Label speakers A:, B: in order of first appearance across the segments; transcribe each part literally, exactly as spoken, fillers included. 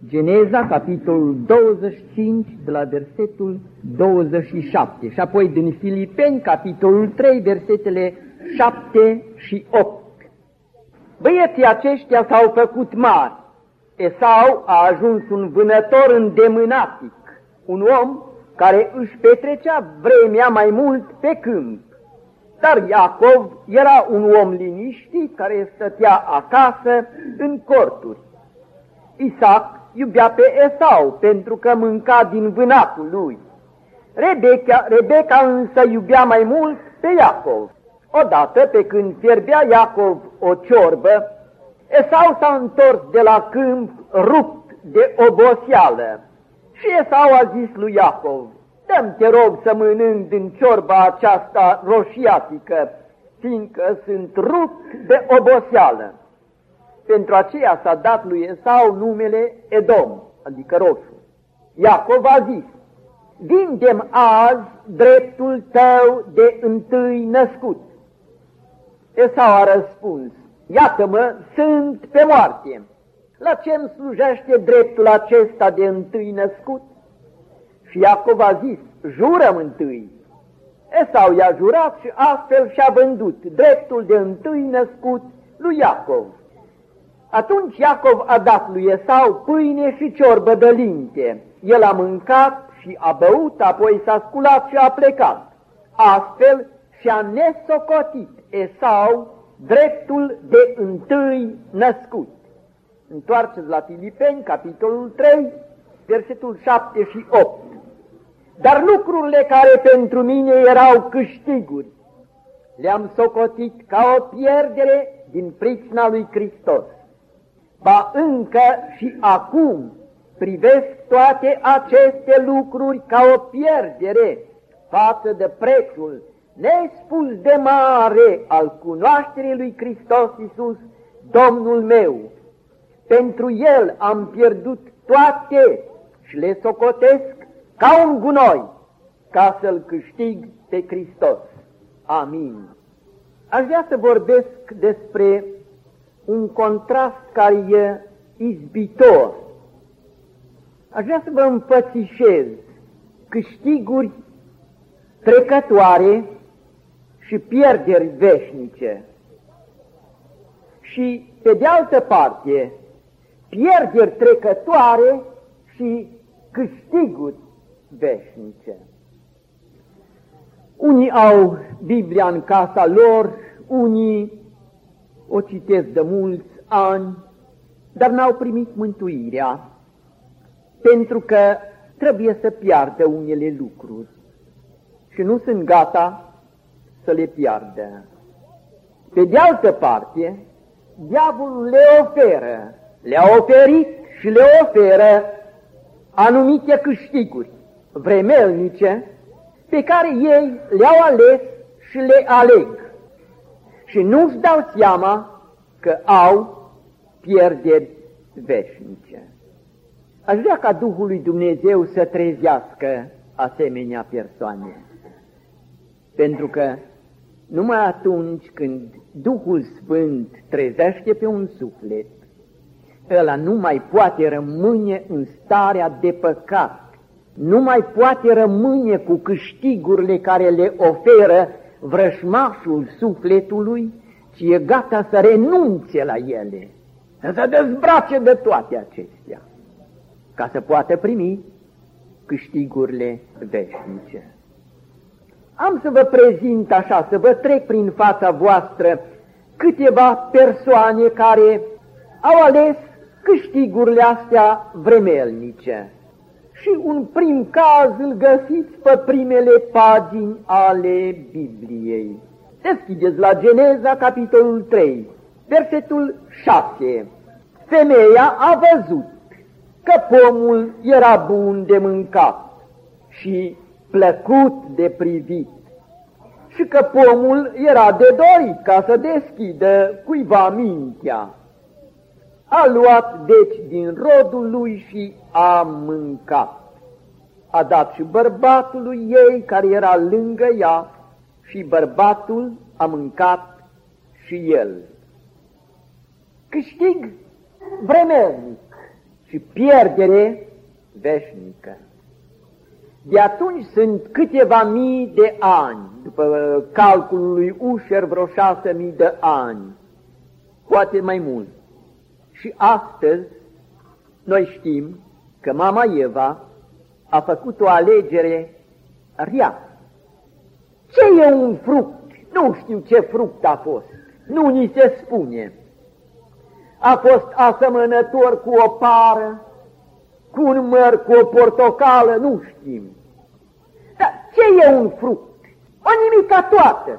A: Geneza, capitolul douăzeci și cinci, de la versetul douăzeci și șapte, și apoi din Filipeni, capitolul trei, versetele șapte și opt. Băieții aceștia s-au făcut mari. Esau a ajuns un vânător îndemânatic, un om care își petrecea vremea mai mult pe câmp. Dar Iacov era un om liniștit care stătea acasă în corturi. Isaac iubea pe Esau pentru că mânca din vânatul lui. Rebecca, Rebecca însă iubea mai mult pe Iacov. Odată, pe când fierbea Iacov o ciorbă, Esau s-a întors de la câmp rupt de oboseală. Și Esau a zis lui Iacov: dă-mi, te rog, să mănânc din ciorba aceasta roșiatică, fiindcă sunt rupt de oboseală. Pentru aceea s-a dat lui Esau numele Edom, adică roșu. Iacov a zis: vinde-mi azi dreptul tău de întâi născut. Esau a răspuns: iată-mă, sunt pe moarte. La ce-mi slujește dreptul acesta de întâi născut? Și Iacov a zis: jură-mi întâi. Esau i-a jurat și astfel și-a vândut dreptul de întâi născut lui Iacov. Atunci Iacov a dat lui Esau pâine și ciorbă de linte. El a mâncat și a băut, apoi s-a sculat și a plecat. Astfel și-a nesocotit Esau dreptul de întâi născut. Întoarceți la Filipeni, capitolul trei, versetul șapte și opt. Dar lucrurile care pentru mine erau câștiguri, le-am socotit ca o pierdere din pricina lui Hristos. Ba încă și acum privesc toate aceste lucruri ca o pierdere față de prețul nespus de mare al cunoașterii lui Hristos Iisus, Domnul meu. Pentru El am pierdut toate și le socotesc ca un gunoi, ca să-L câștig pe Hristos. Amin. Aș vrea să vorbesc despre un contrast care e izbitor. Aș vrea să vă înfățișez câștiguri trecătoare și pierderi veșnice. Și, pe de altă parte, pierderi trecătoare și câștiguri veșnice. Unii au Biblia în casa lor, unii o citesc de mulți ani, dar n-au primit mântuirea, pentru că trebuie să piardă unele lucruri și nu sunt gata să le piardă. Pe de altă parte, diavolul le oferă, le-a oferit și le oferă anumite câștiguri vremelnice pe care ei le-au ales și le aleg și nu-și dau seama că au pierderi veșnice. Aș vrea ca Duhul lui Dumnezeu să trezească asemenea persoane, pentru că numai atunci când Duhul Sfânt trezește pe un suflet, ăla nu mai poate rămâne în starea de păcat, nu mai poate rămâne cu câștigurile care le oferă vrășmașul sufletului, ci e gata să renunțe la ele, să se dezbrace de toate acestea, ca să poată primi câștigurile veșnice. Am să vă prezint așa, să vă trec prin fața voastră câteva persoane care au ales câștigurile astea vremelnice. Și un prim caz îl găsiți pe primele pagini ale Bibliei. Deschideți la Geneza, capitolul trei, versetul șase. Femeia a văzut că pomul era bun de mâncat și plăcut de privit și că pomul era de dorit ca să deschidă cuiva mintea. A luat deci din rodul lui și a mâncat. A dat și bărbatului ei care era lângă ea și bărbatul a mâncat și el. Câștig vremelnic și pierdere veșnică. De atunci sunt câteva mii de ani, după calculul lui Ușer, vreo șase mii de ani, poate mai mult. Și astăzi noi știm că mama Eva a făcut o alegere rea. Ce e un fruct? Nu știu ce fruct a fost, nu ni se spune. A fost asemănător cu o pară, cu un măr, cu o portocală, nu știm. Dar ce e un fruct? O nimica toată.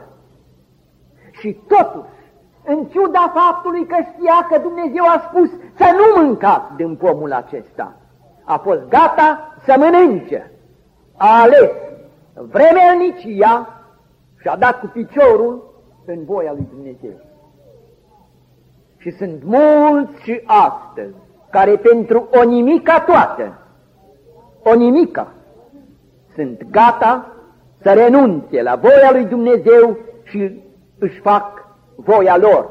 A: Și totuși, în ciuda faptului că știa că Dumnezeu a spus să nu mâncați din pomul acesta, a fost gata să mănânce. A ales vremelnicia și a dat cu piciorul în voia lui Dumnezeu. Și sunt mulți și astăzi care pentru o nimica toată, o nimica, sunt gata să renunțe la voia lui Dumnezeu și își fac voia lor.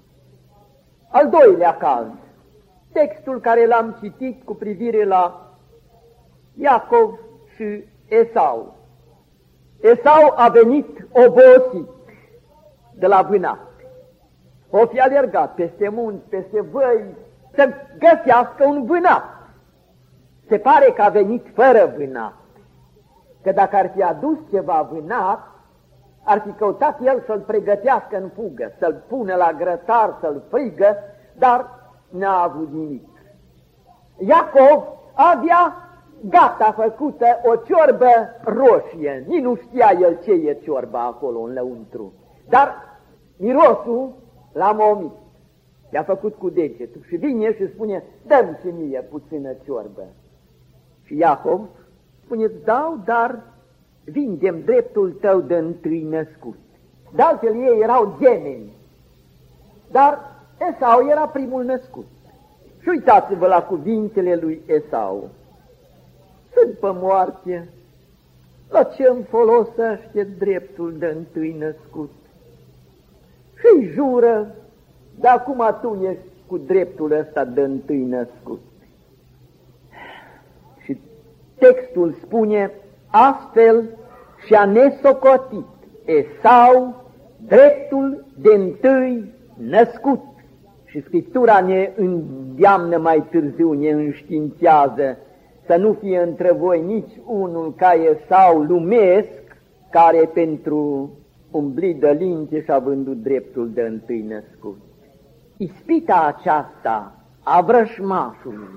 A: Al doilea caz, textul care l-am citit cu privire la Iacov și Esau. Esau a venit obosit de la vânat. O fi alergat peste munți, peste văi, să găsească un vânat. Se pare că a venit fără vânat, că dacă ar fi adus ceva vânat, ar fi căutat el să-l pregătească în fugă, să-l pună la grătar, să-l frigă, dar n-a avut nimic. Iacov avea gata făcută o ciorbă roșie, nici nu știa el ce e ciorba acolo în lăuntru, dar mirosul l-a momit, i-a făcut cu degetul și vine și spune, dă-mi și mie puțină ciorbă. Și Iacov spune, îți dau, dar vindem dreptul tău de întâi născut. De altfel ei erau gemeni, dar Esau era primul născut. Și uitați-vă la cuvintele lui Esau. Sunt pe moarte, la ce îmi folosește dreptul de întâi născut? Și-i jură, de acum tu ești cu dreptul ăsta de întâi născut. Și textul spune, astfel și-a nesocotit Esau dreptul de întâi născut. Și Scriptura ne îndeamnă mai târziu, ne înștiințează să nu fie între voi nici unul ca Esau lumesc, care pentru umblit de linte și-a vândut dreptul de întâi născut. Ispita aceasta a vrășmașului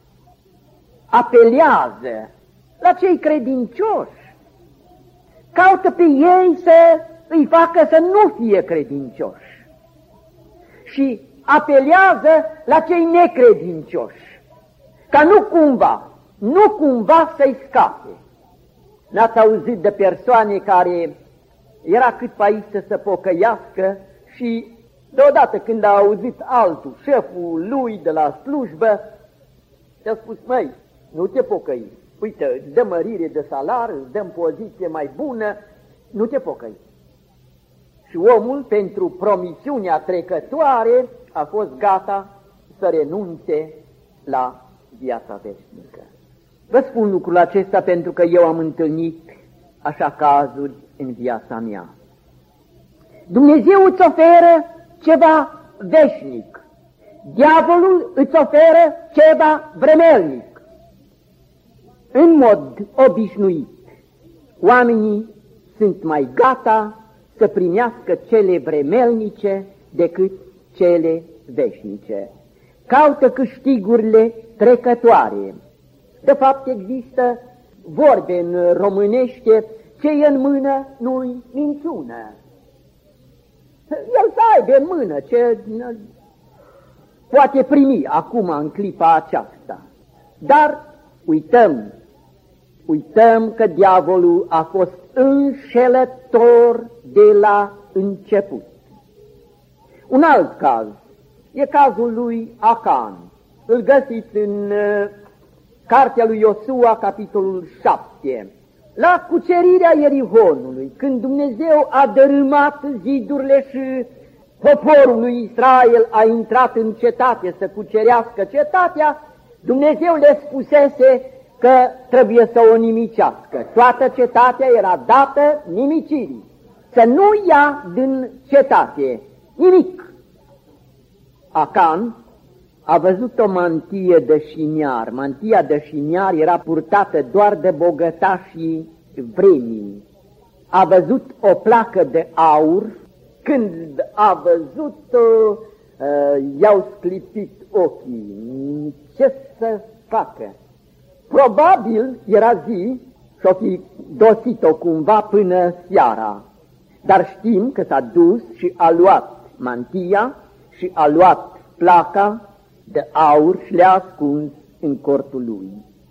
A: apelează la cei credincioși, caută pe ei să îi facă să nu fie credincioși și apelează la cei necredincioși, ca nu cumva, nu cumva să-i scape. N-ați auzit de persoane care era cât pe aici să se pocăiască și deodată când a auzit altul, șeful lui de la slujbă, i-a spus, măi, nu te pocăi, uite, îți dă mărire de salar, îți dăm poziție mai bună, nu te pocăi. Și omul, pentru promisiunea trecătoare, a fost gata să renunțe la viața veșnică. Vă spun lucrul acesta pentru că eu am întâlnit așa cazuri în viața mea. Dumnezeu îți oferă ceva veșnic, diavolul îți oferă ceva vremelnic. În mod obișnuit, oamenii sunt mai gata să primească cele vremelnice decât cele veșnice. Caută câștigurile trecătoare. De fapt, există vorbe în românește, ce e în mână nu-i minciună. El să aibă în mână ce poate primi acum în clipa aceasta. Dar uităm, uităm că diavolul a fost înșelător de la început. Un alt caz e cazul lui Acan. Îl găsiți în uh, cartea lui Iosua, capitolul șapte. La cucerirea Ierihonului, când Dumnezeu a dărâmat zidurile și poporul lui Israel a intrat în cetate să cucerească cetatea, Dumnezeu le spusese că trebuie să o nimicească. Toată cetatea era dată nimicirii. Să nu ia din cetate nimic. Acan a văzut o mantie de șiniar. Mantia de șiniar era purtată doar de bogătașii vremii. A văzut o placă de aur. Când a văzut-o, uh, i-au sclipit ochii. Ce să facă? Probabil era zi și-o fi dosit-o cumva până seara. Dar știm că s-a dus și a luat mantia și a luat placa de aur și le-a ascuns în cortul lui.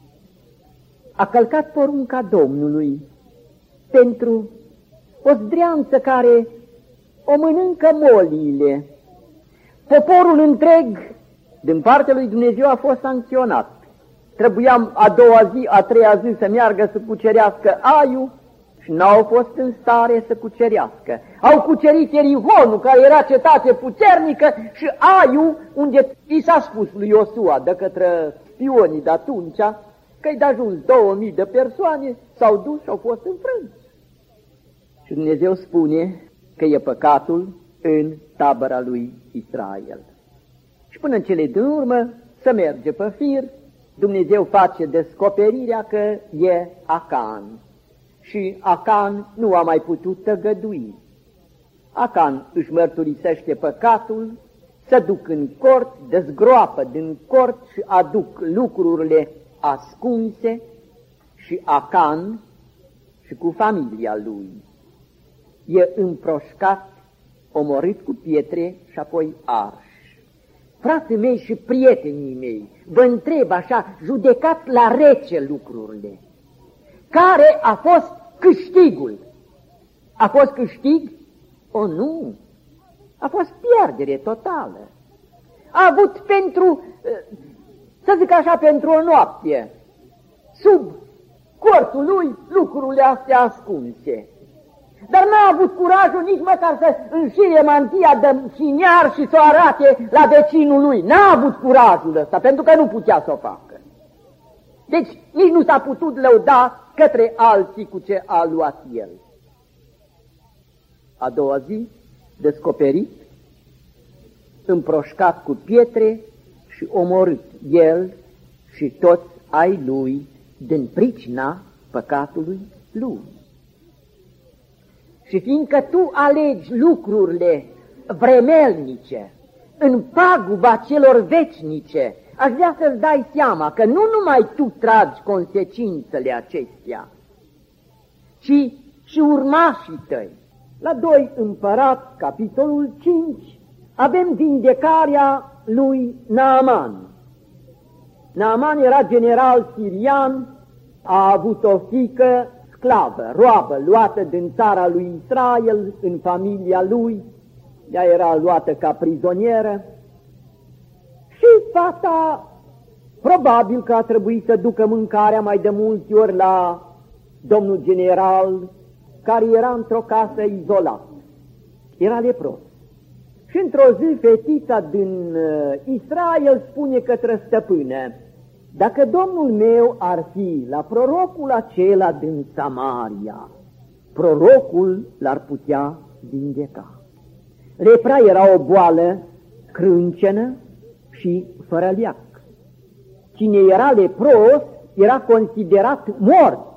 A: A călcat porunca Domnului pentru o zdreanță care o mănâncă moliile. Poporul întreg din partea lui Dumnezeu a fost sancționat. Trebuia a doua zi, a treia zi să meargă să cucerească Aiu și n-au fost în stare să cucerească. Au cucerit Ierihonul, care era cetate puternică, și Aiu, unde i s-a spus lui Iosua de către spionii de atunci că-i de ajuns două mii de persoane, s-au dus și au fost înfrânți. Și Dumnezeu spune că e păcatul în tabăra lui Israel. Și până în cele din urmă să merge pe fir, Dumnezeu face descoperirea că e Acan. Și Acan nu a mai putut tăgădui. Acan își mărturisește păcatul, se duc în cort, dezgroapă din cort și aduc lucrurile ascunse și Acan și cu familia lui e împroșcat, omorât cu pietre și apoi ars. Frații mei și prietenii mei, vă întreb așa, judecați la rece lucrurile. Care a fost câștigul? A fost câștig? O, nu! A fost pierdere totală. A avut pentru, să zic așa, pentru o noapte, sub cortul lui lucrurile astea ascunse. Dar n-a avut curajul nici măcar să înșire mantia de șiniar și să o arate la vecinul lui. N-a avut curajul ăsta, pentru că nu putea să o facă. Deci nici nu s-a putut lăuda către alții cu ce a luat el. A doua zi, descoperit, împroșcat cu pietre și omorât el și toți ai lui din pricina păcatului lui. Și fiindcă tu alegi lucrurile vremelnice în paguba celor vecinice, aș vrea să-ți dai seama că nu numai tu tragi consecințele acestea, ci și urmașii tăi. La doi Împărați, capitolul cinci, avem vindecarea lui Naaman. Naaman era general sirian, a avut o fiică sclavă, roabă, luată din țara lui Israel, în familia lui, ea era luată ca prizonieră și fata probabil că a trebuit să ducă mâncarea mai de multe ori la domnul general, care era într-o casă izolată, era lepros. Și într-o zi fetița din Israel spune către stăpână: dacă Domnul meu ar fi la prorocul acela din Samaria, prorocul l-ar putea vindeca. Lepra era o boală crâncenă și fără leac. Cine era lepros era considerat mort.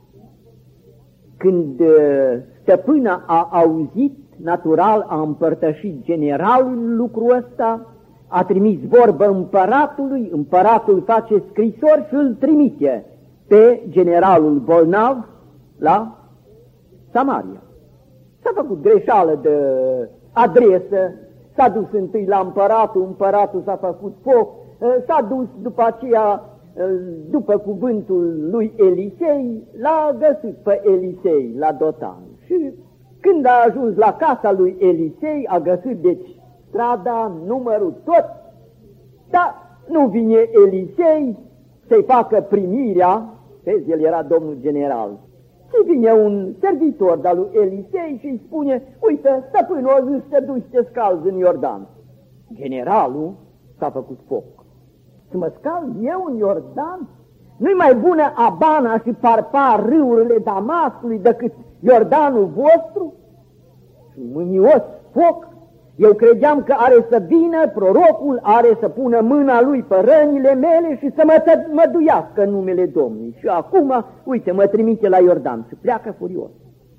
A: Când stăpâna a auzit, natural a împărtășit generalul lucrul ăsta, a trimis vorbă împăratului, împăratul face scrisori și îl trimite pe generalul bolnav la Samaria. S-a făcut greșeală de adresă, s-a dus întâi la împăratul, împăratul s-a făcut foc, s-a dus după aceea, după cuvântul lui Elisei, l-a găsit pe Elisei la Dotan. Și când a ajuns la casa lui Elisei, a găsit deci strada, numărul tot, dar nu vine Elisei să-i facă primirea, vezi, el era domnul general, și vine un servitor de-al lui Elisei și îi spune: uite, stăpânul a zis să duci să te scalzi în Iordan. Generalul s-a făcut foc. Să mă scald eu în Iordan? Nu-i mai bună Abana și Parpar, râurile Damascului, decât Iordanul vostru? Și mânios foc. Eu credeam că are să vină, prorocul are să pună mâna lui pe rănile mele și să mă măduiască în numele Domnului. Și acum, uite, mă trimite la Iordan și pleacă furios.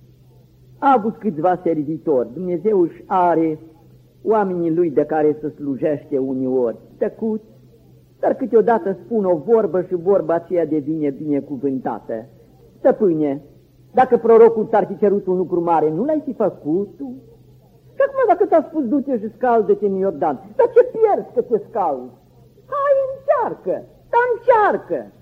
A: A avut câțiva servitori, Dumnezeu își are oamenii lui de care se slujește uneori, tăcuți, dar câteodată spun o vorbă și vorba aceea devine binecuvântată. Stăpâne, dacă prorocul ți-ar fi cerut un lucru mare, nu l-ai fi făcut tu? Și acum dacă ți-a spus du-te și scaldă-te în Iordan, dar ce pierzi că te scalzi? Hai, încearcă, dar încearcă!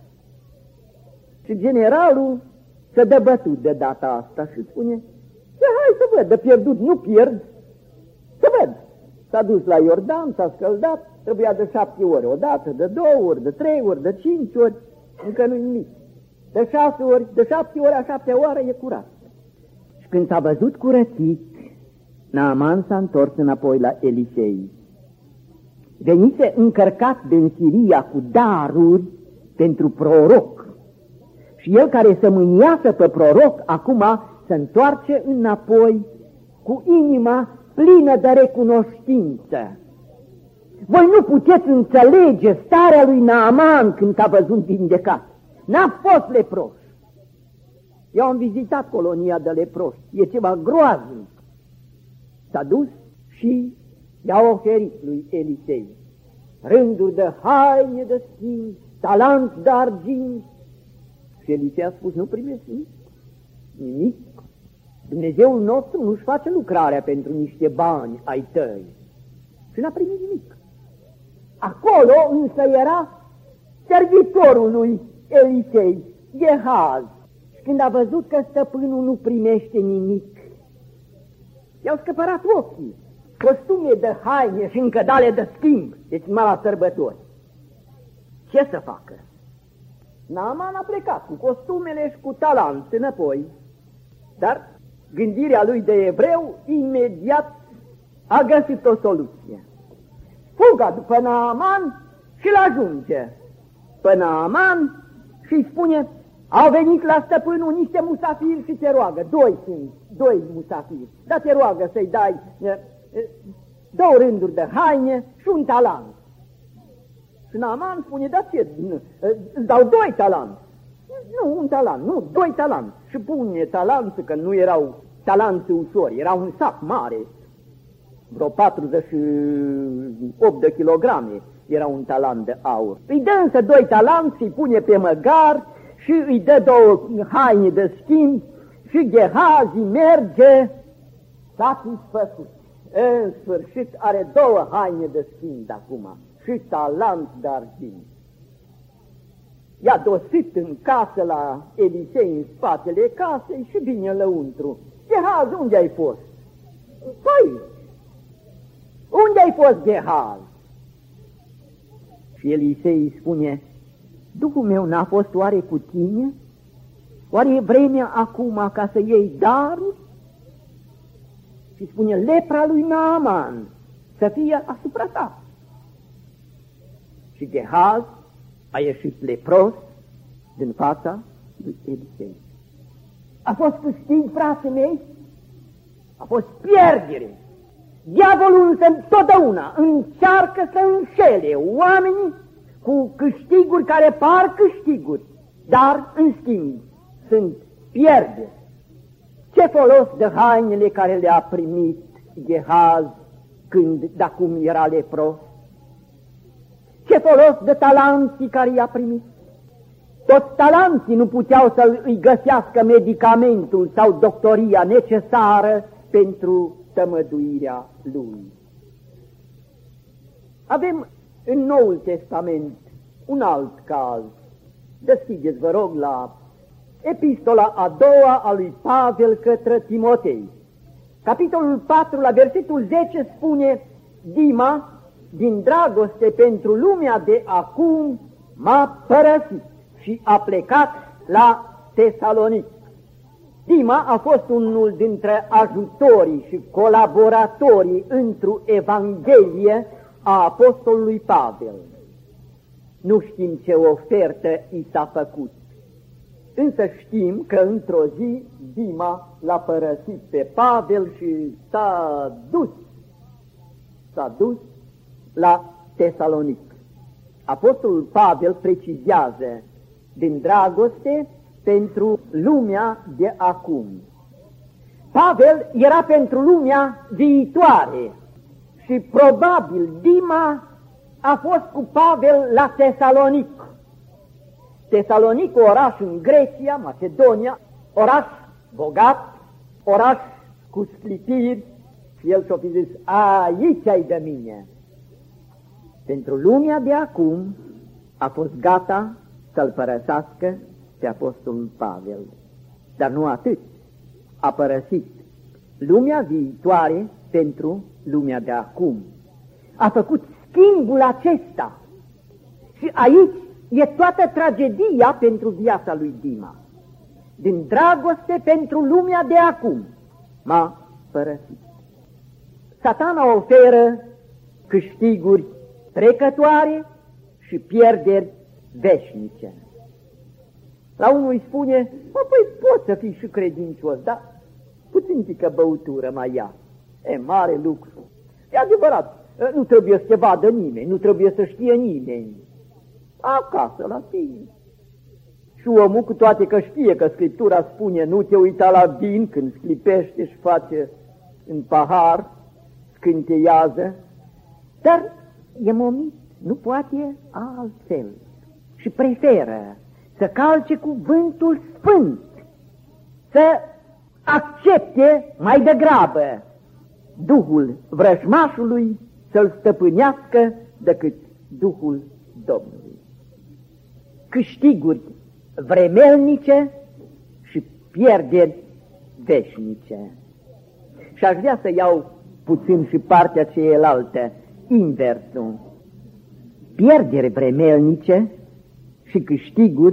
A: Și generalul se dă bătut de data asta și spune, hai să văd, de pierdut nu pierd, să văd. S-a dus la Iordan, s-a scăldat, trebuia de șapte ori, o dată, de două ori, de trei ori, de cinci ori, încă nu-i nimic. De șase ori, de șapte ori, a șaptea oară e curat. Și când s-a văzut curățit, Naaman s-a întors înapoi la Elisei. Venise încărcat din Siria cu daruri pentru proroc. Și el care se mâniasă pe proroc, acum se întoarce înapoi cu inima plină de recunoștință. Voi nu puteți înțelege starea lui Naaman când s-a văzut vindecat. N-a fost lepros. Eu am vizitat colonia de leproși. E ceva groaznic. S-a dus și i-a oferit lui Elisei rânduri de haine de schimb, talanți de argint. Și Elisei a spus, nu primesc nimic. Nimic. Dumnezeul nostru nu-și face lucrarea pentru niște bani ai tăi. Și n-a primit nimic. Acolo însă era servitorul lui Elisei, Gehaz. Și când a văzut că stăpânul nu primește nimic, i-au scăpărat ochii, costume de haine și încă dale de schimb, deci numai la sărbători. Ce să facă? Naaman a plecat cu costumele și cu talanți înapoi, dar gândirea lui de evreu imediat a găsit o soluție. Fuga după Naaman și-l ajunge pe Naaman și îi spune, au venit la stăpânul niște musafiri și te roagă, doi sunt, doi musafiri, dar te roagă să-i dai două rânduri de haine și un talent. Și Naaman spune, da ce, îți dau doi talanți. Nu, un talent, nu, doi talanți. Și pune talanți, că nu erau talanți ușori, era un sac mare, vreo patruzeci și opt de kilograme era un talent de aur. Îi dă însă doi talanți, îi pune pe măgar și îi dă două haine de schimb și Gehazi merge satisfăcut. În sfârșit are două haine de schimb acum și talent de argint. I-a dosit în casă la Elisei, în spatele casei și vine lăuntru. Gehazi, unde ai fost? Păi, unde ai fost, Gehazi? Și Elisei îi spune, Duhul meu n-a fost oare cu tine? Oare e vremea acum ca să iei daruri? Și spune, lepra lui Naaman să fie asupra ta. Și Gehaz a ieșit lepros din fața lui Elisei. A fost câștig, frații mei? A fost pierdere. Diavolul însă întotdeauna încearcă să înșele oamenii cu câștiguri care par câștiguri, dar în schimb sunt pierderi. Ce folos de hainele care le-a primit Gehaz când de acum era lepros? Ce folos de talanții care i-a primit? Toți talanții nu puteau să îi găsească medicamentul sau doctoria necesară pentru tămăduirea lui. Avem în Noul Testament un alt caz. Deschideți, vă rog, la epistola a doua a lui Pavel către Timotei. Capitolul patru, la versetul zece, spune, Dima, din dragoste pentru lumea de acum, m-a părăsit și a plecat la Tesalonic. Dima a fost unul dintre ajutorii și colaboratorii într-o Evanghelie a apostolului Pavel. Nu știm ce ofertă i s-a făcut, însă știm că într-o zi Dima l-a părăsit pe Pavel și s-a dus, s-a dus la Tesalonic. Apostolul Pavel precizează din dragoste pentru lumea de acum. Pavel era pentru lumea viitoare și probabil Dima a fost cu Pavel la Tesalonic. Tesalonic, oraș în Grecia, Macedonia, oraș bogat, oraș cu sclipiri, și el și-o fi zis, aici ai de mine. Pentru lumea de acum a fost gata să-l părăsească pe apostolul Pavel. Dar nu atât, a părăsit lumea viitoare pentru lumea de acum. A făcut schimbul acesta și aici e toată tragedia pentru viața lui Dima. Din dragoste pentru lumea de acum m-a părăsit. Satana oferă câștiguri trecătoare și pierderi veșnice. La unul îi spune, mă, păi poți să fii și credincios, dar puțin pică băutură mai ia. E mare lucru. E adevărat, nu trebuie să te vadă nimeni, nu trebuie să știe nimeni. Acasă, la tine. Și omul, cu toate că știe că Scriptura spune, nu te uita la vin când sclipește și face în pahar, scânteiază, dar e momit, nu poate altfel. Și preferă să calce cuvântul sfânt, să accepte mai degrabă Duhul vrăjmașului să-l stăpânească decât Duhul Domnului. Câștiguri vremelnice și pierderi veșnice. Și aș vrea să iau puțin și partea cealaltă, inversul. Pierderi vremelnice și câștiguri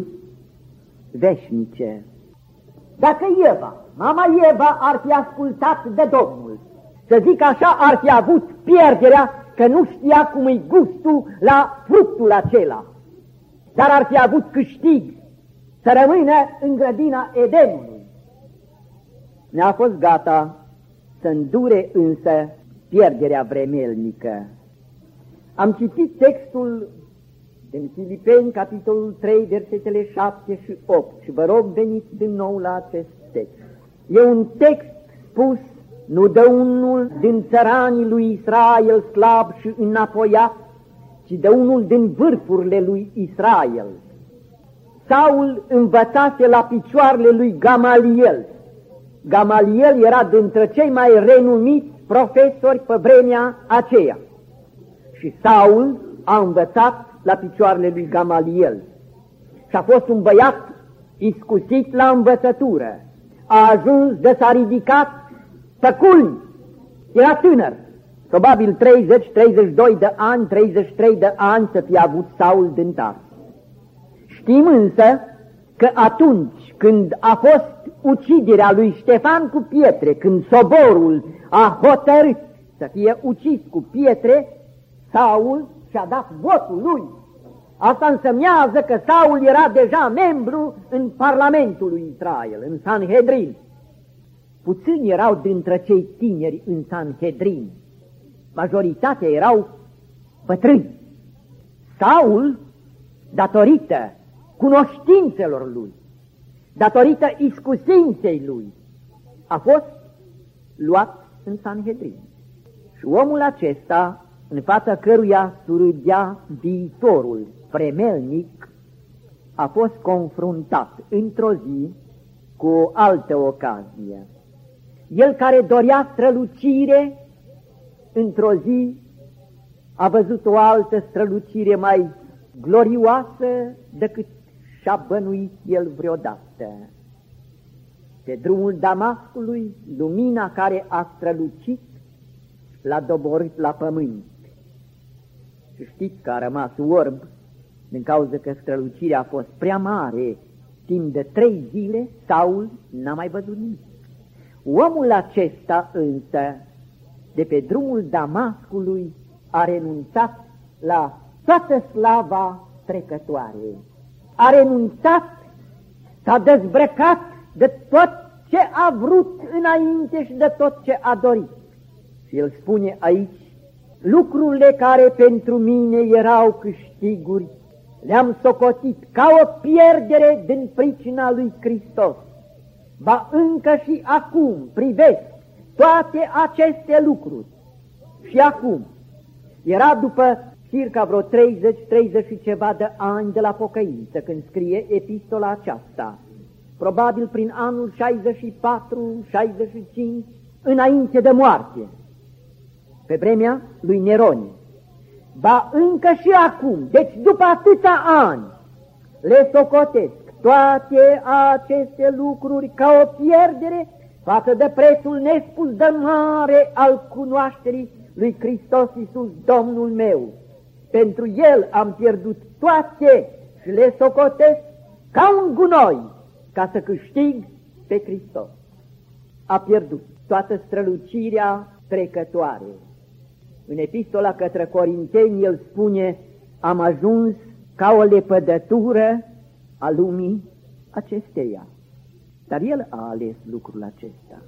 A: veșnice. Dacă Eva, mama Eva, ar fi ascultat de Domnul, să zic așa, ar fi avut pierderea că nu știa cum e gustul la fructul acela, dar ar fi avut câștig să rămână în grădina Edenului. Ne-a fost gata să îndure însă pierderea vremelnică. Am citit textul din Filipeni, capitolul trei, versetele șapte și opt și vă rog veniți din nou la acest text. E un text spus nu de unul din țăranii lui Israel slab și înapoiat, ci de unul din vârfurile lui Israel. Saul învățase la picioarele lui Gamaliel. Gamaliel era dintre cei mai renumiți profesori pe vremea aceea. Și Saul a învățat la picioarele lui Gamaliel. Și a fost un băiat iscusit la învățătură. A ajuns de s-a ridicat pe culmi. Era tânăr, probabil treizeci treizeci și doi de ani, treizeci și trei de ani să fie avut Saul din Tars. Știm însă că atunci când a fost uciderea lui Ștefan cu pietre, când soborul a hotărât să fie ucis cu pietre, Saul și-a dat votul lui. Asta însemnează că Saul era deja membru în Parlamentul lui Israel, în Sanhedrin. Puțini erau dintre cei tineri în Sanhedrin. Majoritatea erau bătrâni. Saul, datorită cunoștințelor lui, datorită iscusinței lui, a fost luat în Sanhedrin. Și omul acesta, în fața căruia surâdea viitorul vremelnic, a fost confruntat într-o zi cu o altă ocazie. El care dorea strălucire, într-o zi a văzut o altă strălucire mai glorioasă decât și-a bănuit el vreodată. Pe drumul Damascului, lumina care a strălucit l-a doborât la pământ. Și știți că a rămas orb din cauza că strălucirea a fost prea mare. Timp de trei zile, Saul n-a mai văzut nimic. Omul acesta însă, de pe drumul Damascului, a renunțat la toată slava trecătoare. A renunțat, s-a dezbrăcat de tot ce a vrut înainte și de tot ce a dorit. Și el spune aici, lucrurile care pentru mine erau câștiguri, le-am socotit ca o pierdere din pricina lui Hristos. Ba încă și acum privesc toate aceste lucruri. Și acum, era după circa vreo treizeci, treizeci și ceva de ani de la pocăință, când scrie epistola aceasta, probabil prin anul șaizeci și patru, șaizeci și cinci, înainte de moarte, pe vremea lui Nerone. Ba încă și acum, deci după atâția ani, le socotesc toate aceste lucruri ca o pierdere față de prețul nespus de mare al cunoașterii lui Hristos Iisus, Domnul meu. Pentru El am pierdut toate și le socotesc ca un gunoi, ca să câștig pe Hristos. A pierdut toată strălucirea trecătoare. În epistola către Corinteni el spune, am ajuns ca o lepădătură a lumii acesteia. Dar el a ales lucrul acesta.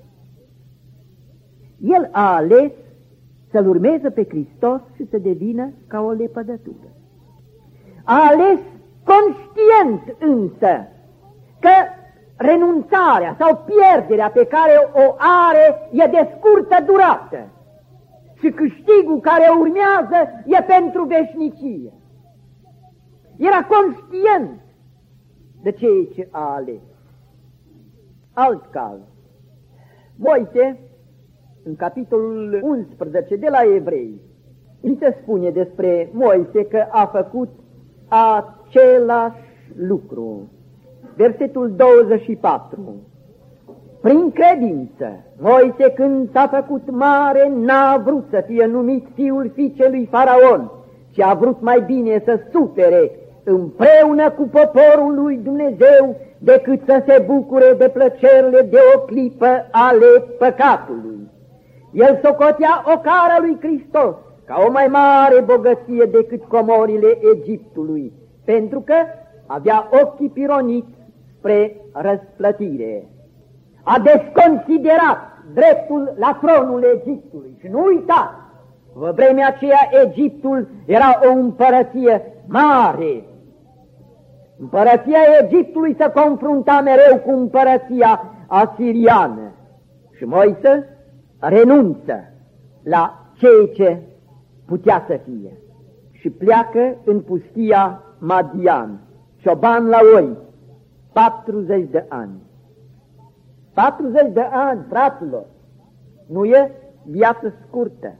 A: El a ales să-L urmeze pe Hristos și să devină ca o lepădătură. A ales conștient însă că renunțarea sau pierderea pe care o are e de scurtă durată și câștigul care urmează e pentru veșnicie. Era conștient de ceea ce a ales. Alt cal. Moise, în capitolul unsprezece de la Evrei, îi se spune despre Moise că a făcut același lucru. Versetul douăzeci și patru. Prin credință, Moise, când s-a făcut mare, n-a vrut să fie numit fiul fiicelui Faraon, ci a vrut mai bine să sufere împreună cu poporul lui Dumnezeu decât să se bucure de plăcerile de o clipă ale păcatului. El socotea ocara lui Hristos ca o mai mare bogăție decât comorile Egiptului, pentru că avea ochii pironiți spre răsplătire. A desconsiderat dreptul la tronul Egiptului și nu uitați, în vremea aceea Egiptul era o împărăție mare. Împărăția Egiptului se confrunta mereu cu împărăția asiriană și Moise renunță la ceea ce putea să fie și pleacă în pustia Madian, cioban la oi, patruzeci de ani. patruzeci de ani, fraților, nu e viață scurtă.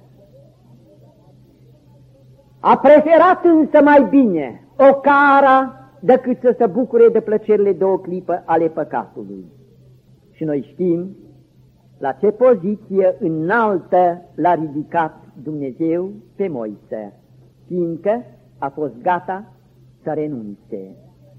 A: A preferat însă mai bine ocara decât să se bucure de plăcerile de o clipă ale păcatului. Și noi știm la ce poziție înaltă l-a ridicat Dumnezeu pe Moise, fiindcă a fost gata să renunțe.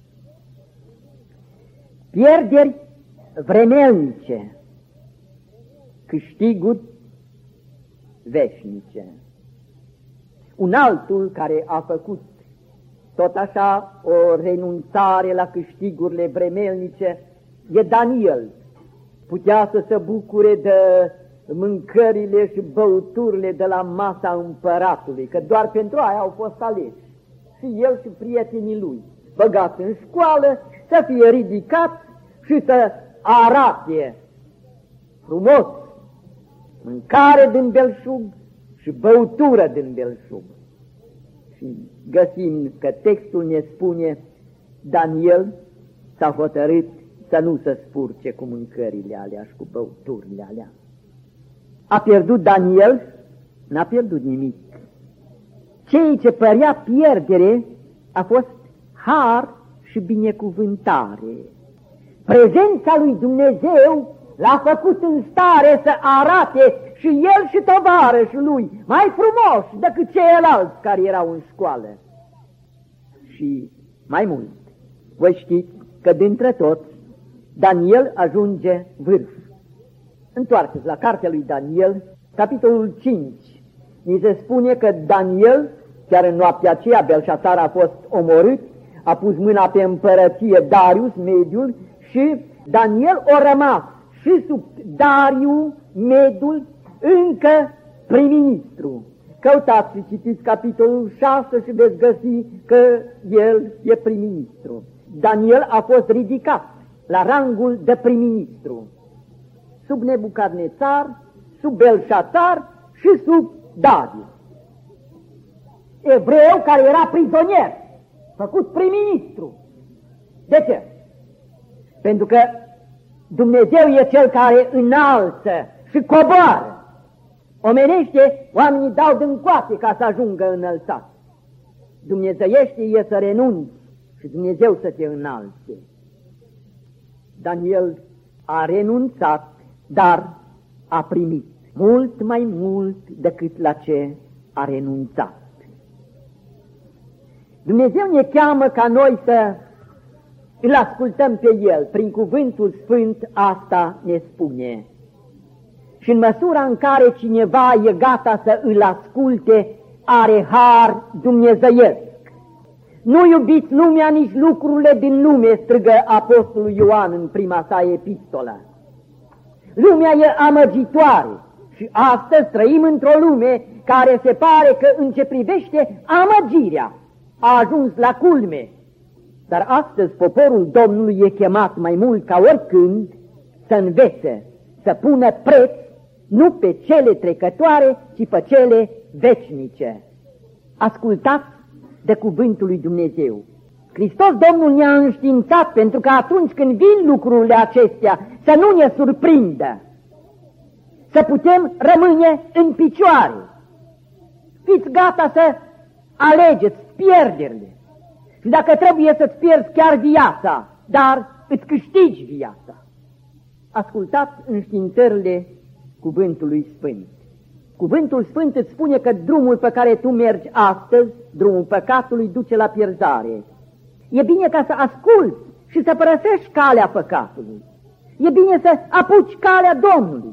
A: Pierderi vremelnice, câștiguri veșnice. Un altul care a făcut tot așa o renunțare la câștigurile vremelnice e Daniel. Putea să se bucure de mâncările și băuturile de la masa împăratului, că doar pentru aia au fost aleși. Și el și prietenii lui, băgați în școală, să fie ridicat și să arate frumos mâncare din belșug și băutură din belșug. Și găsim că textul ne spune, Daniel s-a hotărât să nu se spurce cu mâncările alea și cu băuturile alea. A pierdut Daniel? N-a pierdut nimic. Ceea ce părea pierdere a fost har și binecuvântare. Prezența lui Dumnezeu l-a făcut în stare să arate și el și tovarășul lui mai frumos decât ceilalți care erau în școală. Și mai mult, voi știți că dintre toți Daniel ajunge vârf. Întoarceți la cartea lui Daniel, capitolul cinci. Ni se spune că Daniel Chiar în noaptea aceea Belșațar a fost omorât, a pus mâna pe împărăție Darius, mediul, și Daniel a rămas și sub Dariu, mediul, încă prim-ministru. Căutați și citiți capitolul șase și veți găsi că el e prim-ministru. Daniel a fost ridicat la rangul de prim-ministru, sub Nebucadnețar, sub Belșațar și sub Dariu. Evreu care era prizonier, făcut prim-ministru. De ce? Pentru că Dumnezeu e Cel care înalță și coboară. Omenește, oamenii dau din coate ca să ajungă înălțat. Dumnezeiește e să renunți și Dumnezeu să te înalțe. Daniel a renunțat, dar a primit mult mai mult decât la ce a renunțat. Dumnezeu ne cheamă ca noi să îl ascultăm pe El. Prin cuvântul sfânt asta ne spune. Și în măsura în care cineva e gata să îl asculte, are har dumnezeiesc. Nu iubiți lumea, nici lucrurile din lume, strigă apostolul Ioan în prima sa epistolă. Lumea e amăgitoare și astăzi trăim într-o lume care se pare că în ce privește amăgirea a ajuns la culme. Dar astăzi poporul Domnului e chemat mai mult ca oricând să învețe, să pună preț nu pe cele trecătoare, ci pe cele veșnice. Ascultați de cuvântul lui Dumnezeu. Hristos Domnul ne-a înștiințat pentru că atunci când vin lucrurile acestea să nu ne surprindă, să putem rămâne în picioare. Fiți gata să alegeți pierderile. Și dacă trebuie să-ți pierzi chiar viața, dar îți câștigi viața. Ascultați înștiințările Cuvântului Sfânt. Cuvântul Sfânt îți spune că drumul pe care tu mergi astăzi, drumul păcatului, duce la pierzare. E bine ca să asculți și să părăsești calea păcatului. E bine să apuci calea Domnului.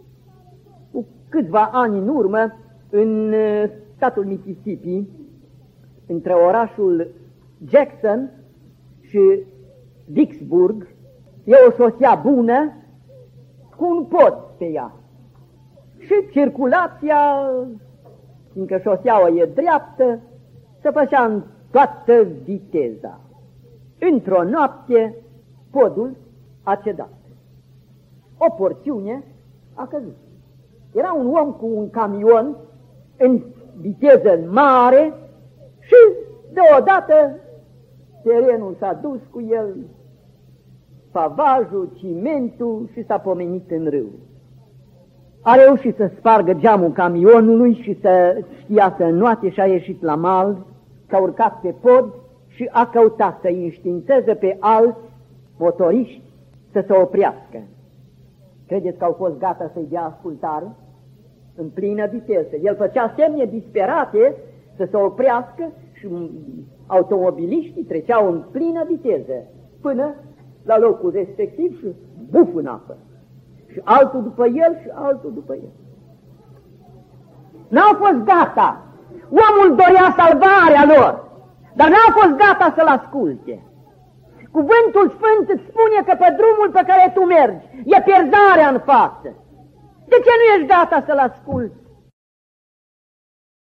A: Cu câțiva ani în urmă, în statul Mississippi, între orașul Jackson și Vicksburg, e o șosea bună cu un pod pe ea. Și circulația, fiindcă șoseaua e dreaptă, se făcea în toată viteza. Într-o noapte, podul a cedat. O porțiune a căzut. Era un om cu un camion în viteză mare și deodată terenul s-a dus cu el, pavajul, cimentul și s-a pomenit în râu. A reușit să spargă geamul camionului și să știa să înnoate și a ieșit la mal, s-a urcat pe pod și a căutat să-i înștiințeze pe alți motoriști să se oprească. Credeți că au fost gata să-i dea ascultare? În plină viteză. El făcea semne disperate să se oprească și automobiliștii treceau în plină viteză până la locul respectiv și buf în apă. Și altul după el și altul după el. N-au fost gata. Omul dorea salvarea lor, dar n-au fost gata să-l asculte. Cuvântul Sfânt îți spune că pe drumul pe care tu mergi e pierzarea în față. De ce nu ești gata să-l asculți?